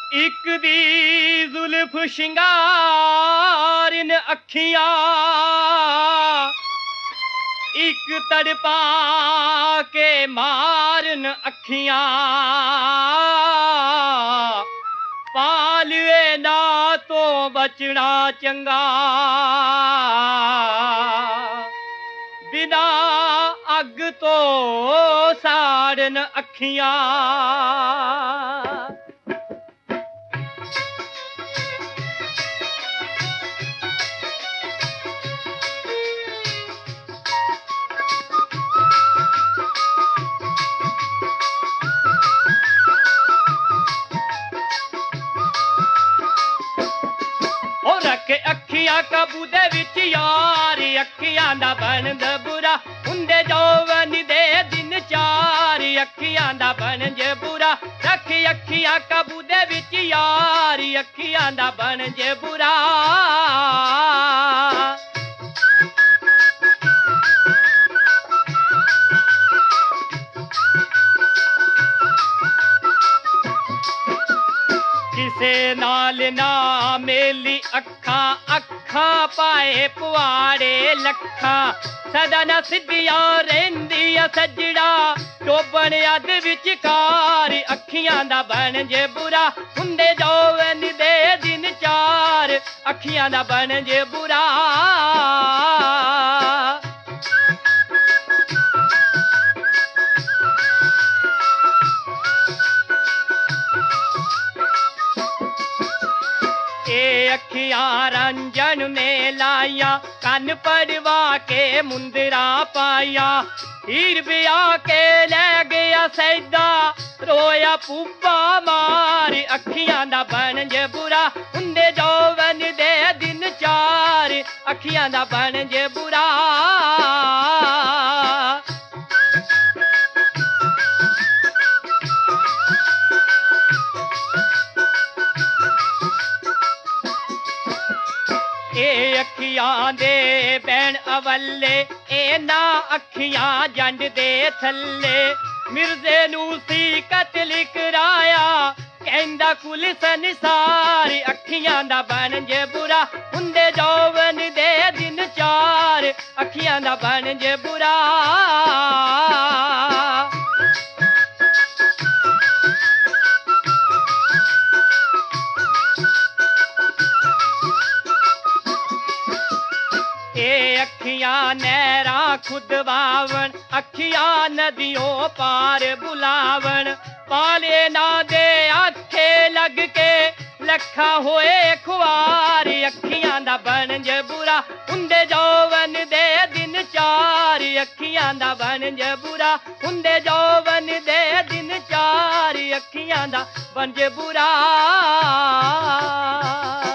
ਇੱਕ ਦੀ ਜ਼ੁਲਫ ਸ਼ਿੰਗਾਰਨ ਅੱਖੀਆਂ, ਇੱਕ ਤੜਪਾ ਕੇ ਮਾਰਨ ਅੱਖੀਆਂ। ਪਾਲਵੇ ਨਾ ਤੋਂ ਬਚਣਾ ਚੰਗਾ, ਬਿਨਾ ਅੱਗ ਤੋਂ ਸਾੜਨ ਅੱਖੀਆਂ। ਅੱਖੀਆਂ ਕਾਬੂ ਦੇ ਵਿੱਚ ਯਾਰ, ਅੱਖੀਆਂ ਦਾ ਬਣਦਾ ਬੁਰਾ ਹੁੰਦੇ ਜੋਵਨ ਦੇ ਦਿਨ ਚਾਰ। ਅੱਖੀਆਂ ਦਾ ਬਣ ਜੇ ਬੁਰਾ ਰੱਖ ਅੱਖੀਆਂ ਕਾਬੂ ਦੇ ਵਿੱਚ ਯਾਰ, ਅੱਖੀਆਂ ਦਾ ਬਣ ਜੇ ਬੁਰਾ। ਕਿਸੇ ਨਾਲ ਨਾ ਮੇਲੀ ਅੱਖਾਂ, ਅੱਖਾਂ ਪਾਏ ਪੁਆੜੇ ਲੱਖਾਂ। ਸਦਾ ਨਾ ਸਿੱਧੀਆਂ ਰਹਿੰਦੀਆਂ ਸੱਜਣਾ, ਡੋਬਣ ਅੱਧ ਵਿਚਕਾਰ। ਅੱਖੀਆਂ ਦਾ ਬਣ ਜੇ ਬੁਰਾ ਹੁੰਦੇ ਜੋਵਨ ਦੇ ਦਿਨ ਚਾਰ, ਅੱਖੀਆਂ ਦਾ ਬਣ ਜੇ ਬੁਰਾ। ਅੱਖੀਆਂ ਰੰਜਨ ਨੇ ਲਾਈਆਂ, ਕੰਨ ਪੜਵਾ ਕੇ ਮੁੰਦਰਾ ਪਾਇਆ। ਹੀਰ ਵਿਆਹ ਕੇ ਲੈ ਗਿਆ ਸੈਦਾ, ਰੋਇਆ ਪੂਪਾ ਮਾਰ। ਅੱਖੀਆਂ ਦਾ ਬਣ ਜੇ ਬੁਰਾ ਹੁੰਦੇ ਜੋਵਨ ਦੇ ਦਿਨ ਚਾਰ, ਅੱਖੀਆਂ ਦਾ ਬਣ ਜੇ ਬੁਰਾ। ਅੱਖੀਆਂ ਦੇ ਬੈਣ ਅਵੱਲੇ, ਇਹਨਾਂ ਅੱਖੀਆਂ ਜੰਡ ਦੇ ਥੱਲੇ। ਮਿਰਜ਼ੇ ਨੂੰ ਸੀ ਕਤਲ ਕਰਾਇਆ, ਕਹਿੰਦਾ ਕੁਲ ਸੰਸਾਰ। ਅੱਖੀਆਂ ਦਾ ਬਣ ਜੇ ਬੁਰਾ ਹੁੰਦੇ ਜੋਵਨ ਦੇ ਦਿਨ ਚਾਰ, ਅੱਖੀਆਂ ਦਾ ਬਣ ਜੇ ਬੁਰਾ। ਅੱਖੀਆਂ ਨਹਿਰਾਂ ਖੁਦਵਾਵਣ, ਅੱਖੀਆਂ ਨदियों ਪਾਰ ਬੁਲਾਵਣ। ਪਾਲੇ ਨਾ ਦੇ ਆਖੇ ਲੱਗ ਕੇ ਲੱਖਾਂ ਹੋਏ ਖੁਆਰ। ਅੱਖੀਆਂ ਦਾ ਬਣ ਜੇ ਬੁਰਾ ਹੁੰਦੇ ਜੋਵਨ ਦੇ ਦਿਨ ਚਾਰ, ਅੱਖੀਆਂ ਦਾ ਬਣ ਜੇ ਬੁਰਾ ਹੁੰਦੇ ਜੋਵਨ ਦੇ ਦਿਨ ਚਾਰ, ਅੱਖੀਆਂ ਦਾ ਬਣ ਜੇ ਬੁਰਾ।